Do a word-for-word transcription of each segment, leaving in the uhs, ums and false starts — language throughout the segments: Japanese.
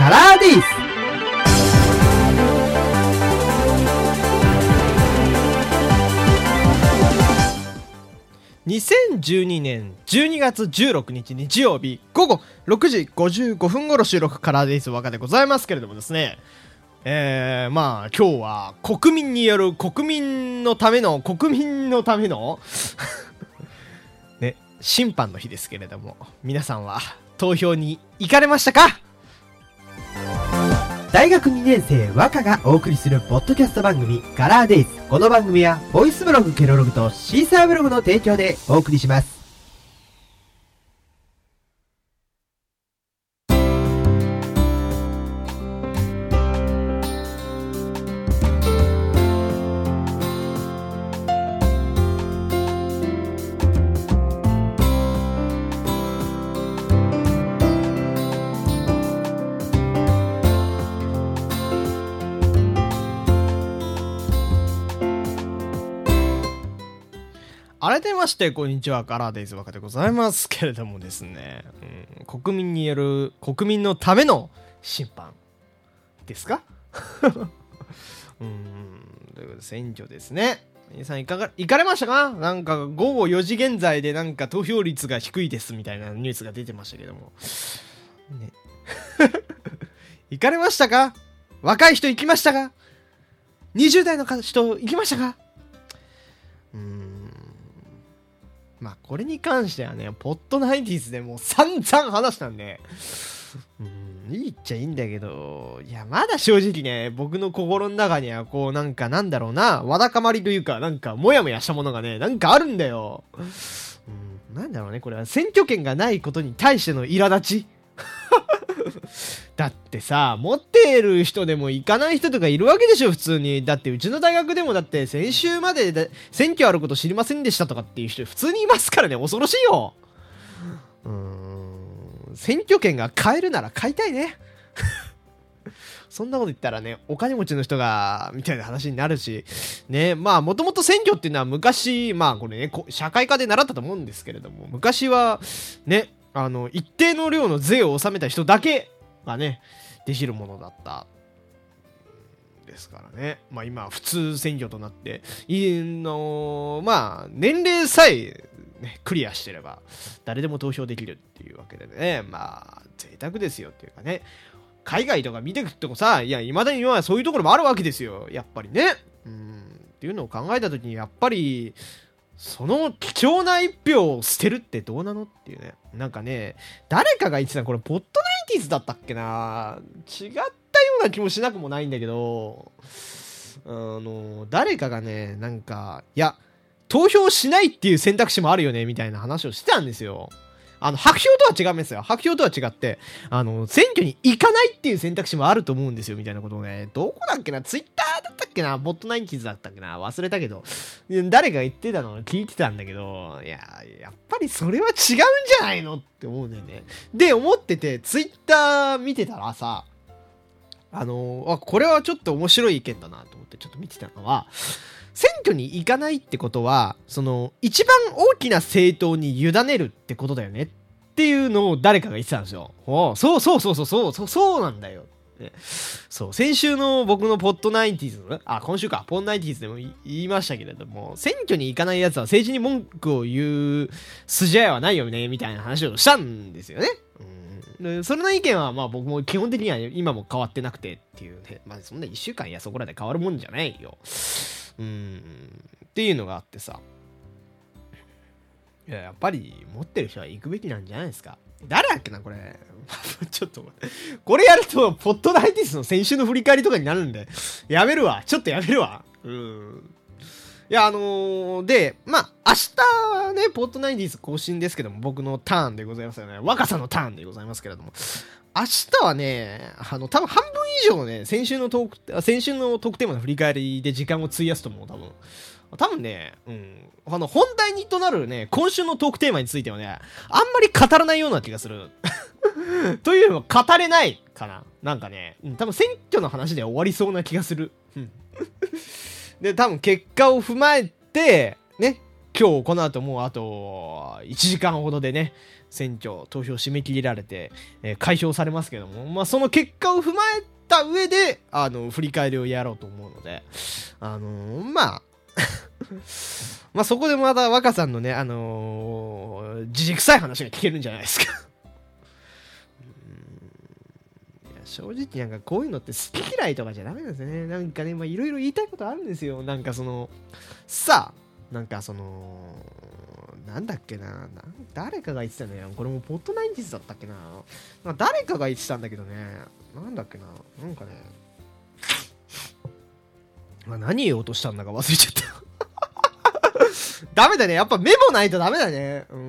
カラーデイズ。 にせんじゅうにねんじゅうにがつじゅうろくにち日曜日午後ろくじごじゅうごふん頃収録カラーデイズわかでございますけれどもですね、えー、まあ今日は国民による国民のための国民のためのね、審判の日ですけれども、皆さんは投票に行かれましたか？ 大学にねん生和歌がお送りするポッドキャスト番組カラーデイズ。この番組はボイスブログケロログとシーサーブログの提供でお送りします。 改めましてこんにちは、カラーデイズわかでございますけれどもですね、うん、国民による国民のための審判ですか？うーん、ということで選挙ですね。皆さんいかが行かれましたか？なんかごごよじ現在でなんか投票率が低いですみたいなニュースが出てましたけどもね。行かれましたか？若い人行きましたか？にじゅう代の人行きましたか？うーん、まあこれに関してはね、ポッドナインティーズでもう散々話したんで、うーん、いいっちゃいいんだけど、いやまだ正直ね、僕の心の中にはこうなんかなんだろうな、わだかまりというか、なんかモヤモヤしたものがね、なんかあるんだよ。うん、なんだろうね、これは選挙権がないことに対しての苛立ち。だってさ、持っている人でも行かない人とかいるわけでしょ、普通に。だってうちの大学でもだって先週までで選挙あること知りませんでしたとかっていう人普通にいますからね。恐ろしいよ。うーん、選挙権が買えるなら買いたいね。そんなこと言ったらね、お金持ちの人がみたいな話になるしね。まあもともと選挙っていうのは昔、まあこれね、社会科で習ったと思うんですけれども、昔はね、あの一定の量の税を納めた人だけがねできるものだったですからね。まあ今普通選挙となっていの、まあ年齢さえ、ね、クリアしてれば誰でも投票できるっていうわけでね、まあ贅沢ですよっていうかね。海外とか見てくってもさ、いや未だにはそういうところもあるわけですよ、やっぱりね。うんっていうのを考えた時にやっぱりその貴重な一票を捨てるってどうなのっていうね。なんかね、誰かが言ってた、これポッドナインティーズだったっけな、違ったような気もしなくもないんだけど、あの誰かがね、なんかいや投票しないっていう選択肢もあるよねみたいな話をしてたんですよ。あの白票とは違うんですよ。白票とは違って、あの選挙に行かないっていう選択肢もあると思うんですよみたいなことをね、どこだっけな、ツイッターだったっけな、ボットナインティーズだったっけな、忘れたけど、誰が言ってたのを聞いてたんだけど、いややっぱりそれは違うんじゃないのって思うんだよね。で思ってて、ツイッター見てたらさ、あのー、あこれはちょっと面白い意見だなと思ってちょっと見てたのは、選挙に行かないってことは、その一番大きな政党に委ねるってことだよねっていうのを誰かが言ってたんですよ。おそうそうそうそうそうそうそうなんだよ。ね、そう先週の僕のポッドナインティーズのあ今週かポッドナインティーズでも言いましたけれども、選挙に行かないやつは政治に文句を言う筋合いはないよねみたいな話をしたんですよね。うん、でそれの意見はまあ僕も基本的には今も変わってなくてっていうね、まあそんないっしゅうかんやそこらで変わるもんじゃないよ。うんっていうのがあってさ、いや、やっぱり持ってる人は行くべきなんじゃないですか。誰だっけなこれ。ちょっと待って。これやるとポッドナインティーズの先週の振り返りとかになるんでやめるわ。ちょっとやめるわ。うんいやあのー、でまあ明日ねポッドナインティーズ更新ですけども、僕のターンでございますよね。若さのターンでございますけれども、明日はね、あの多分半分以上ね、先週のトーク先週のトークテーマの振り返りで時間を費やすと思う。多分多分ね、うん、あの本題にとなるね今週のトークテーマについてはね、あんまり語らないような気がする。というよりも語れないかな。なんかね、うん、多分選挙の話で終わりそうな気がする。で多分結果を踏まえてね、 今日この後もうあといちじかんほどでね、選挙投票締め切られて、えー、開票されますけども、まあその結果を踏まえた上であの振り返りをやろうと思うので、あのー、まあまあそこでまた若さんのね、あのー、じじくさい話が聞けるんじゃないですか正直なんかこういうのって好き嫌いとかじゃダメなんですよね。なんかね、まあいろいろ言いたいことあるんですよ。なんかその、さあ、なんかその、なんだっけな、なん誰かが言ってたのよ。これもポットナインティーズだったっけな。なんか誰かが言ってたんだけどね。なんだっけな。なんかね、まあ、何言おうとしたんだか忘れちゃった。ダメだね。やっぱメモないとダメだね。うん。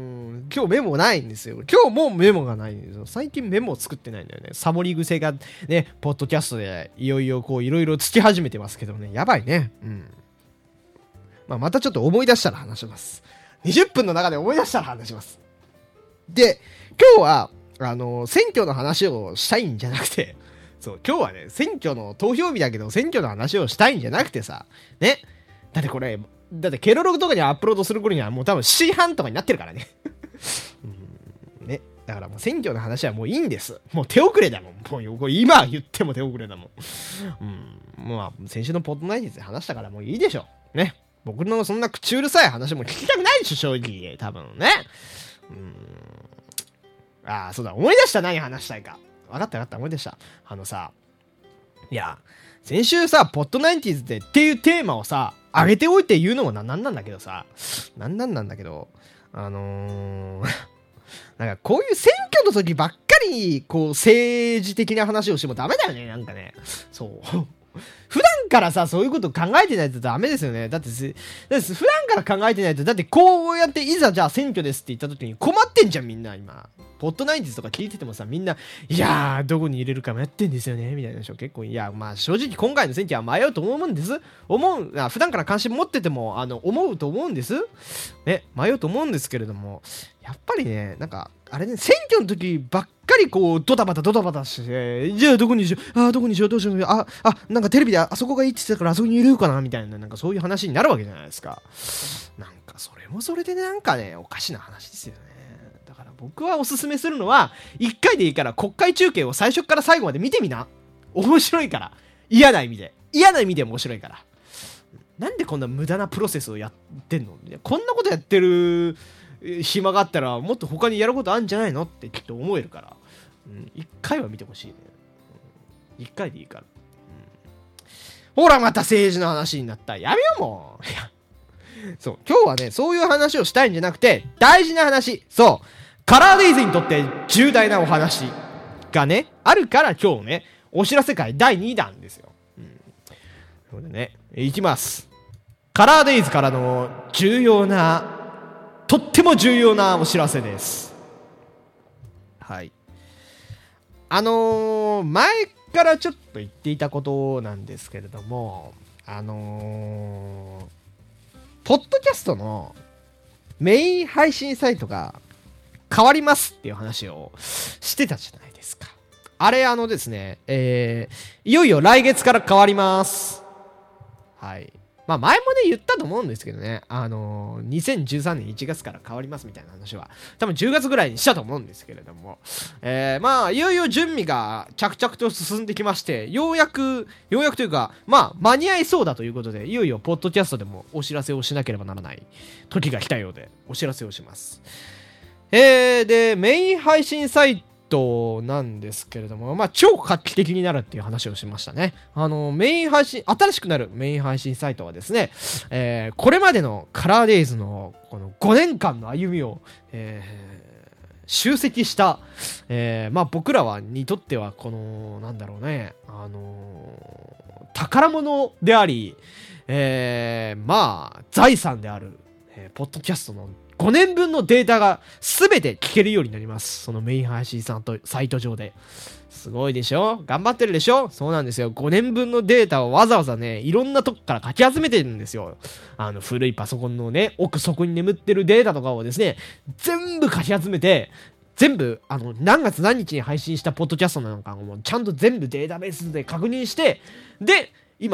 今日メモないんですよ。今日もうメモがないんですよ。最近メモを作ってないんだよね。サボり癖がね、ポッドキャストでいよいよこういろいろつき始めてますけどね。やばいね。うん。まあ、またちょっと思い出したら話します。にじゅっぷんの中で思い出したら話します。で、今日は、あの、選挙の話をしたいんじゃなくて、そう、今日はね、選挙の投票日だけど、選挙の話をしたいんじゃなくてさ、ね。だってこれ、だってケロログとかにアップロードする頃にはもう多分しちじはんとかになってるからね。うん、ね。だからもう選挙の話はもういいんです。もう手遅れだもん。もうこれ今言っても手遅れだもん。うん。まあ、先週のポッドナインティーズで話したからもういいでしょ。ね。僕のそんな口うるさい話も聞きたくないでしょ、正直。多分ね。うん。ああ、そうだ。思い出した。何話したいか。分かった分かった。思い出した。あのさ、いや、先週さ、ポッドナインティーズでっていうテーマをさ、上げておいて言うのもな、なんなんだけどさ、なんなんなんだけど、あのー、なんかこういう選挙の時ばっかり、こう、政治的な話をしてもダメだよね、なんかね。そう。普段からさ、そういうこと考えてないとダメですよね。だってす、だって普段から考えてないと、だってこうやっていざじゃあ選挙ですって言った時に困ってんじゃん、みんな今。ポッドナインティーズとか聞いててもさ、みんな、いやー、どこに入れるか迷ってんですよね、みたいな人結構、いや、まあ正直今回の選挙は迷うと思うんです。思う、あ普段から関心持ってても、あの、思うと思うんです。ね、迷うと思うんですけれども、やっぱりね、なんか、あれね、選挙の時ばっかりこう、ドタバタドタバタして、じゃあどこにしよう、ああ、どこにしよう、どうしよう、あ、あ、なんかテレビであそこがいいって言ってたからあそこに入れようかな、みたいな、なんかそういう話になるわけじゃないですか。なんかそれもそれでなんかね、おかしな話ですよね。だから僕はおすすめするのは、いっかいでいいから国会中継を最初から最後まで見てみな。面白いから。嫌な意味で。嫌な意味で面白いから。なんでこんな無駄なプロセスをやってんの？こんなことやってる暇があったらもっと他にやることあるんじゃないのってきっと思えるから、うん、いっかいは見てほしいね、うん、いっかいでいいから、うん、ほらまた政治の話になった。やめようもう。いやそう今日はねそういう話をしたいんじゃなくて大事な話、そうカラーデイズにとって重大なお話がねあるから今日ねお知らせ会だいにだんですよ、うん、それでねいきます。カラーデイズからの重要なとっても重要なお知らせです。はい。あのー、前からちょっと言っていたことなんですけれども、あのー、ポッドキャストのメイン配信サイトが変わりますっていう話をしてたじゃないですか。あれあのですね、えー、いよいよ来月から変わります。はい。まあ前もね言ったと思うんですけどね、あのー、にせんじゅうさんねんいちがつから変わりますみたいな話は多分じゅうがつぐらいにしたと思うんですけれども、えー、まあいよいよ準備が着々と進んできまして、ようやくようやくというかまあ間に合いそうだということで、いよいよポッドキャストでもお知らせをしなければならない時が来たようでお知らせをします。えー、でメイン配信サイトなんですけれども、まあ超画期的になるっていう話をしましたね。あのメイン配信新しくなるメイン配信サイトはですね、えー、これまでのカラーデイズのこのごねんかんの歩みを、えー、集積した、えー、まあ僕らはにとってはこのなんだろうね、あのー、宝物であり、えー、まあ財産である、えー、ポッドキャストのごねんぶんのデータが全て聞けるようになります。そのメイン配信サイト上で。すごいでしょ？頑張ってるでしょ？そうなんですよ。ごねんぶんのデータをわざわざね、いろんなとこからかき集めてるんですよ。あの古いパソコンのね、奥底に眠ってるデータとかをですね、全部かき集めて、全部、あの、何月何日に配信したポッドキャストなのかをもうちゃんと全部データベースで確認して、で、今、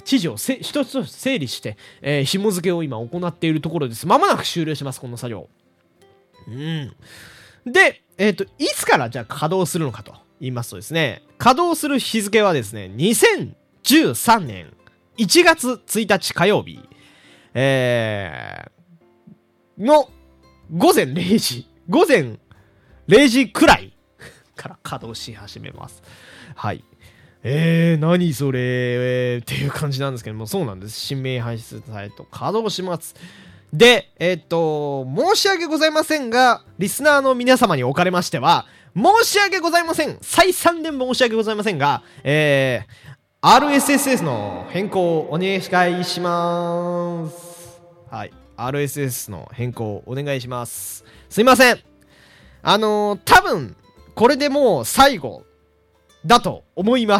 指示をせ一つ一つ整理して、えー、紐付けを今行っているところです。まもなく終了します、この作業。うん。で、えっと、いつからじゃあ稼働するのかと言いますとですね、稼働する日付はですね、にせんじゅうさんねんいちがつついたち火曜日、えー、の午前れいじ、午前れいじくらいから稼働し始めます。はい。えー、何それ、えー、っていう感じなんですけども、そうなんです。新名配信サイト稼働します。で、えー、っと、申し訳ございませんが、リスナーの皆様におかれましては、申し訳ございません。再三で申し訳ございませんが、えー、アールエスエスエス の変更をお願いします。はい。アールエスエス の変更をお願いします。すいません。あのー、多分、これでもう最後だと思います。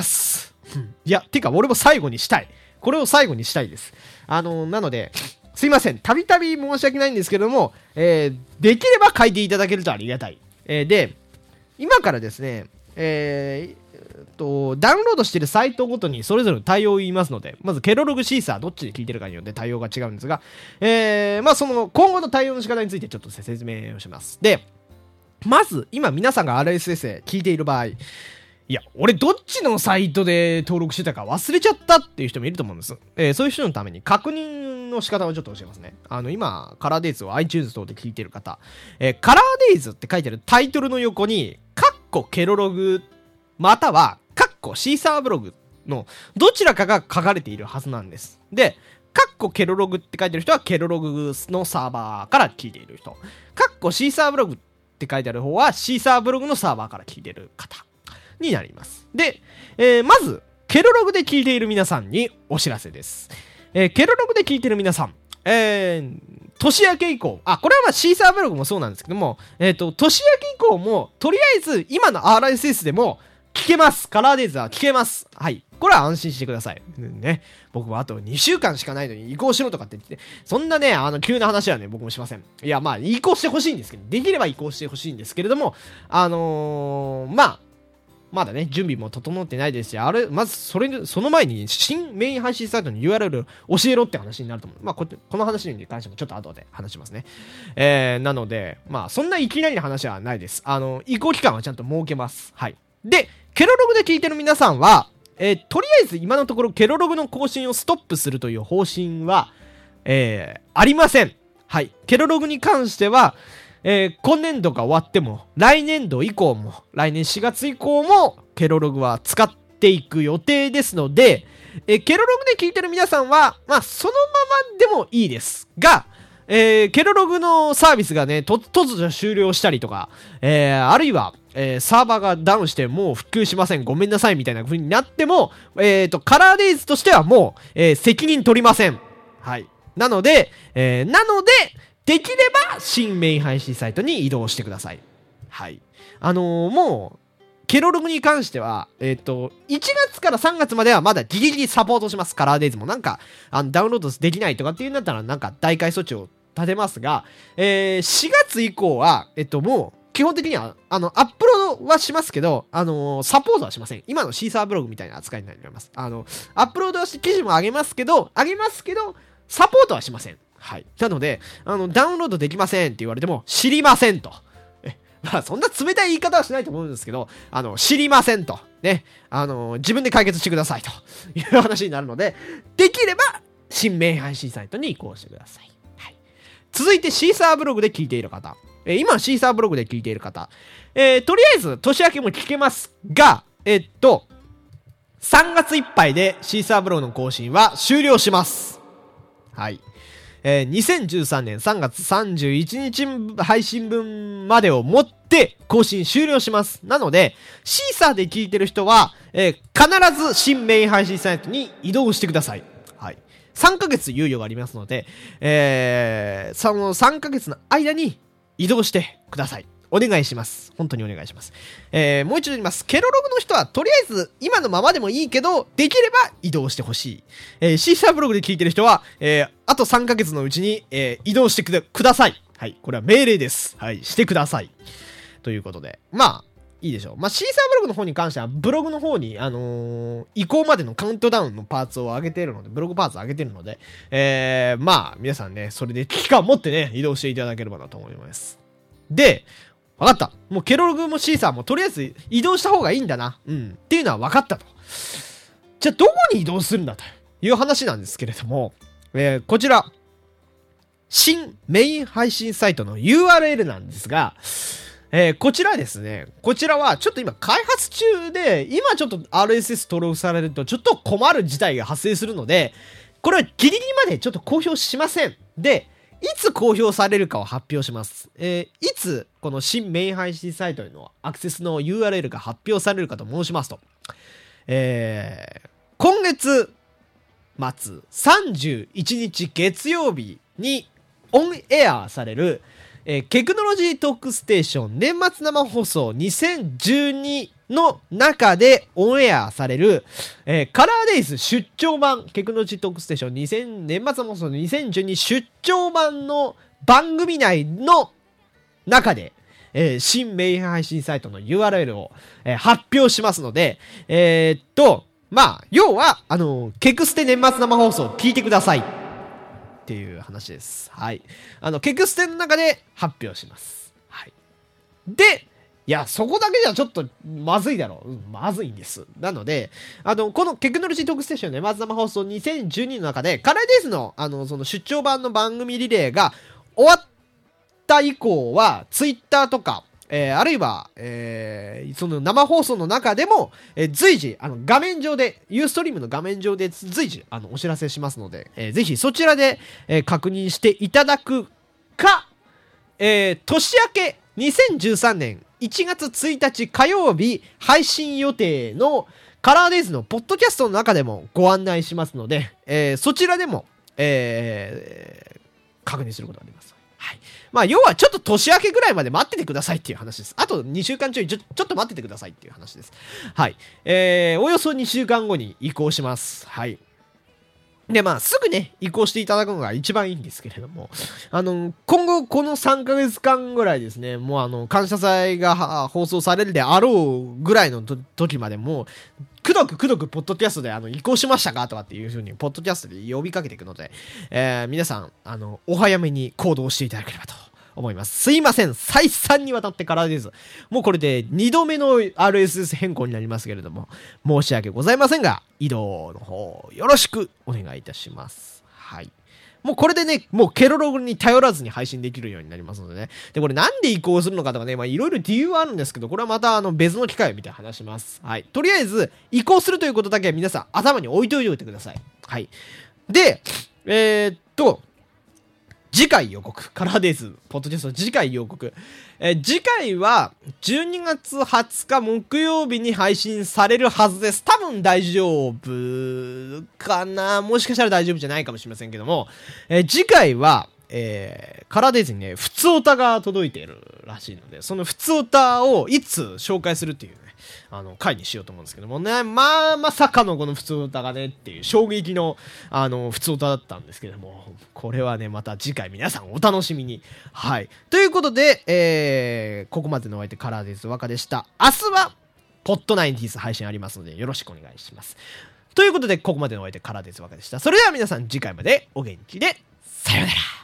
いや、てか俺も最後にしたい。これを最後にしたいです。あのー、なので、すいません。たびたび申し訳ないんですけども、えー、できれば書いていただけるとありがたい。えー、で、今からですね、えー、と、ダウンロードしているサイトごとにそれぞれの対応を言いますので、まずケロログシーサーどっちで聞いてるかによって対応が違うんですが、えー、まあその今後の対応の仕方についてちょっと説明をします。で、まず今皆さんが アールエスエス で聞いている場合、いや、俺どっちのサイトで登録してたか忘れちゃったっていう人もいると思うんです。えー、そういう人のために確認の仕方をちょっと教えますね。あの、今、カラーデイズを iTunes 等で聞いてる方、えー、カラーデイズって書いてあるタイトルの横に、カッコケロログ、または、カッコシーサーブログのどちらかが書かれているはずなんです。で、カッコケロログって書いてる人はケロログのサーバーから聞いている人。カッコシーサーブログって書いてある方はシーサーブログのサーバーから聞いている方になります。で、えー、まず、ケロログで聞いている皆さんにお知らせです。えー、ケロログで聞いている皆さん、えー、年明け以降、あ、これはまあシーサーブログもそうなんですけども、えっと、年明け以降も、とりあえず今の アールエスエス でも聞けます。カラーデイズは聞けます。はい。これは安心してください。ね。僕はあとにしゅうかんしかないのに移行しろとかって言って、そんなね、あの、急な話はね、僕もしません。いや、まあ、移行してほしいんですけど、できれば移行してほしいんですけれども、あのー、まあ、まだね、準備も整ってないですし、あれ、まず、それ、その前に、新メイン配信サイトの ユーアールエル 教えろって話になると思う。まあこ、この話に関してもちょっと後で話しますね。えー、なので、まあ、そんないきなりの話はないです。あの、移行期間はちゃんと設けます。はい。で、ケロログで聞いてる皆さんは、えー、とりあえず今のところ、ケロログの更新をストップするという方針は、えー、ありません。はい。ケロログに関しては、えー、今年度が終わっても、来年度以降も、来年しがつ以降も、ケロログは使っていく予定ですので、えー、ケロログで聞いてる皆さんは、まあ、そのままでもいいですが、えー、ケロログのサービスがね、と、突如終了したりとか、えー、あるいは、えー、サーバーがダウンしてもう復旧しません、ごめんなさいみたいな風になっても、えーと、カラーデイズとしてはもう、えー、責任取りません。はい。なので、えー、なので、できれば新メイン配信サイトに移動してください。はい。あのー、もう、ケロログに関しては、えっと、いちがつからさんがつまではまだギリギリサポートします。カラーデイズもなんか、あの、ダウンロードできないとかっていうんだったらなんか代替措置を立てますが、えー、しがつ以降は、えっと、もう、基本的には、あの、アップロードはしますけど、あのー、サポートはしません。今のシーサーブログみたいな扱いになります。あの、アップロードはして記事も上げますけど、上げますけど、サポートはしません。はい。なので、あの、ダウンロードできませんって言われても、知りませんと。え、まあ、そんな冷たい言い方はしないと思うんですけど、あの、知りませんと。ね。あの、自分で解決してくださいという話になるので、できれば、新メイン配信サイトに移行してください。はい。続いて、シーサーブログで聞いている方。えー、今、シーサーブログで聞いている方。えー、とりあえず、年明けも聞けますが、えー、っと、さんがついっぱいでシーサーブログの更新は終了します。はい。えー、にせんじゅうさんねんさんがつさんじゅういちにち配信分までをもって更新終了します。なので、シーサーで聞いてる人は、えー、必ず新メイン配信サイトに移動してください。はい。さんかげつ猶予がありますので、えー、そのさんかげつの間に移動してください。お願いします。本当にお願いします。えー、もう一度言います。ケロログの人はとりあえず今のままでもいいけど、できれば移動してほしい。えー、シーサーブログで聞いてる人は、えー、あとさんかげつのうちに、えー、移動してくだ、ください。はい。これは命令です。はい。してください。ということで。まあ、 いいでしょう。まあ、シーサーブログの方に関しては、ブログの方に、あのー、移行までのカウントダウンのパーツを上げているので、ブログパーツを上げているので、えー、まあ、皆さんね、それで危機感を持ってね、移動していただければなと思います。で、わかった。もうケロログもシーサーもとりあえず移動した方がいいんだな。うん。っていうのは分かったと。じゃあ、どこに移動するんだという話なんですけれども、えー、こちら、新メイン配信サイトの ユーアールエル なんですが、えー、こちらですね、こちらはちょっと今開発中で、今ちょっと アールエスエス 登録されるとちょっと困る事態が発生するので、これはギリギリまでちょっと公表しません。で、いつ公表されるかを発表します。えー、いつこの新メイン配信サイトへのアクセスの ユーアールエル が発表されるかと申しますと、えー、今月末さんじゅういちにち月曜日にオンエアされる、えー、テクノロジートークステーション年末生放送にせんじゅうにの中でオンエアされる、えー、カラーデイズ出張版テクノロジートークステーションにせん年末生放送にせんじゅうに出張版の番組内の中で、えー、新メイン配信サイトの ユーアールエル を、えー、発表しますので、えー、っと、まあ、要は、あのー、ケクステ年末生放送聞いてください。っていう話です。はい。あの、ケクステの中で発表します。はい。で、いや、そこだけじゃちょっとまずいだろう。うん、まずいんです。なので、あの、このテクノロジートークステーションの年末生放送にせんじゅうにの中で、カラーデイズの、あの、その出張版の番組リレーが終わった以降は、ツイッターとか、えー、あるいは、えー、その生放送の中でも、えー、随時、あの、画面上で、ユーストリームの画面上で随時、あの、お知らせしますので、えー、ぜひそちらで、えー、確認していただくか、えー、年明けにせんじゅうさんねんいちがつついたち火曜日配信予定のカラーデイズのポッドキャストの中でもご案内しますので、えー、そちらでも、えー、確認することができます。はい。まあ、要はちょっと年明けぐらいまで待っててくださいっていう話です。あとにしゅうかんちょいちょ、ちょっと待っててくださいっていう話です。はい。えー、およそにしゅうかんごに移行します。はい。で、まあ、すぐね、移行していただくのが一番いいんですけれども、あの、今後このさんかげつかんぐらいですね、もうあの、感謝祭が放送されるであろうぐらいの時までも、くどくくどくポッドキャストであの、移行しましたかとかっていう風に、ポッドキャストで呼びかけていくので、えー、皆さん、あの、お早めに行動していただければと思います。すいません。再三にわたってからです。もうこれでにどめの アールエスエス 変更になりますけれども、申し訳ございませんが、移動の方、よろしくお願いいたします。はい。もうこれでね、もうケロログに頼らずに配信できるようになりますのでね。で、これなんで移行するのかとかね、まあいろいろ理由はあるんですけど、これはまたあの別の機会を見て話します。はい。とりあえず、移行するということだけは皆さん頭に置いておいてください。はい。で、えー、っと、次回予告。カラーデイズ、ポッドキャスト次回予告。えー、次回はじゅうにがつはつか木曜日に配信されるはずです。多分大丈夫かな、もしかしたら大丈夫じゃないかもしれませんけども、えー、次回は、えー、カラーデイズにね、普通オタが届いているらしいので、その普通オタをいつ紹介するっていうね、あの、回にしようと思うんですけどもね、まあ、まさかのこの普通オタがね、っていう衝撃の、あの、普通オタだったんですけども、これはね、また次回皆さんお楽しみに。はい。ということで、えー、ここまでのお相手カラーデイズ若でした。明日は、ポッドナインティーズ配信ありますので、よろしくお願いします。ということで、ここまでのお相手カラーデイズ若でした。それでは皆さん次回までお元気で、さようなら。